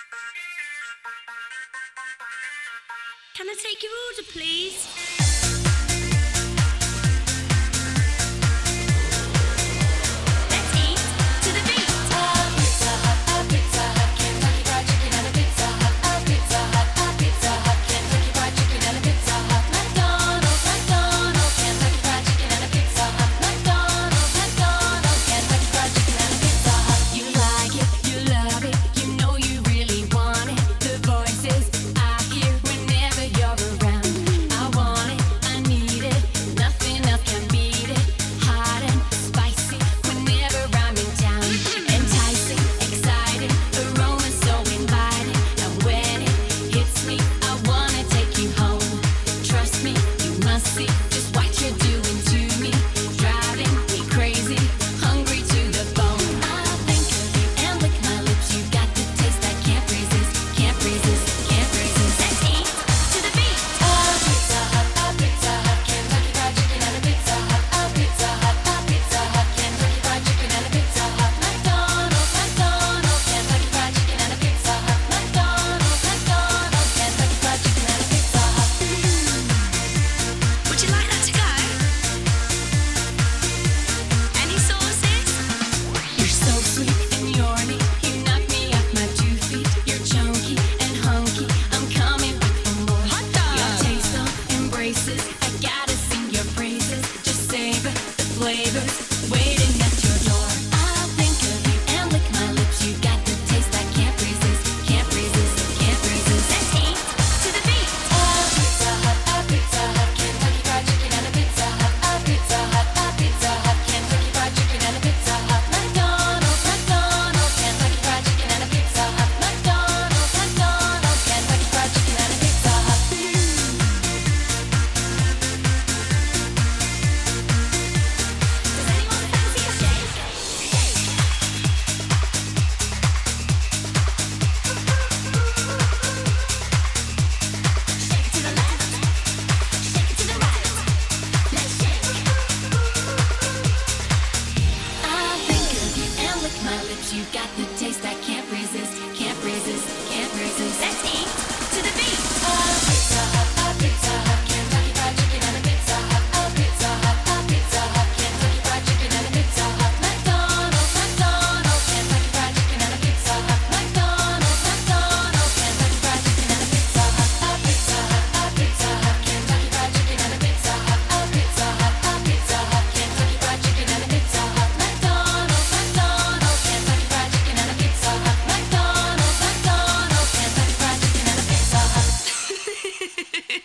Can I take your order, please? Let's eat to the beat. Pizza Hut, Pizza Hut, Kentucky Fried Chicken and a Pizza Hut, Pizza Hut, Pizza Hut, Kentucky Fried Chicken and a Pizza Hut, McDonald's, Kentucky Fried Chicken and a Pizza Hut, McDonald's, Kentucky Fried Chicken and a Pizza Hut. You like it, you love it, you know you really want it. The voices I hear whenever you're around. I want it, I need it, nothing else can beat it. Hot and spicy whenever I'm in town. Enticing, exciting, aroma so inviting. And when it hits me, I wanna take you home. Trust me, you must see just what you're doing to me. Driving me crazy, hungry to the bone. I think of you and lick my lips. You got the taste I can't resist, can't resist, can't resist. Let's eat to the beat. Pizza Hut, Kentucky Fried Chicken and a Pizza Hut, Pizza Hut, Kentucky Fried Chicken and a Pizza Hut, McDonald's, Kentucky Fried Chicken and a Pizza Hut, McDonald's, Kentucky Fried Chicken and a Pizza Hut. Would you like that to go? Any sauces? You're so sweet and yawny. You knock me off my 2 feet. You're chunky and hunky. I'm coming back for more. Hot dog. Your taste of embraces. I gotta sing your praises. Just savor the flavors. Waiting at your door. I'll think of you and lick my lips. You got the taste I can't resist. Can't resist. Can't resist. Let's eat to the beat. Pizza Hut, Kentucky Fried Chicken and a Pizza Hut, Pizza Hut, Kentucky Fried Chicken and a Pizza Hut, McDonald's, Kentucky Fried Chicken and a Pizza Hut, McDonald's, Kentucky Fried Chicken and a Pizza Hut. Does anyone fancy a shake? Shake to the left, shake it to the right. Let's shake. I think of you and lick my lips. You got the taste I can't resist, can't resist, can't resist. Let's eat to the beat. Pizza Hut, Kentucky Fried Chicken and a Pizza Hut, Pizza Hut, Kentucky Fried Chicken and a Pizza Hut, McDonald's, Kentucky Fried Chicken and a Pizza Hut, McDonald's, Kentucky Fried Chicken and a Pizza Hut, Pizza Hut, Kentucky Fried Chicken and a Pizza Hut, Pizza Hut, Kentucky Fried Chicken and a Pizza Hut, McDonald's, Kentucky Fried Chicken and a Pizza Hut, McDonald's, Kentucky Fried Chicken and a Pizza Hut.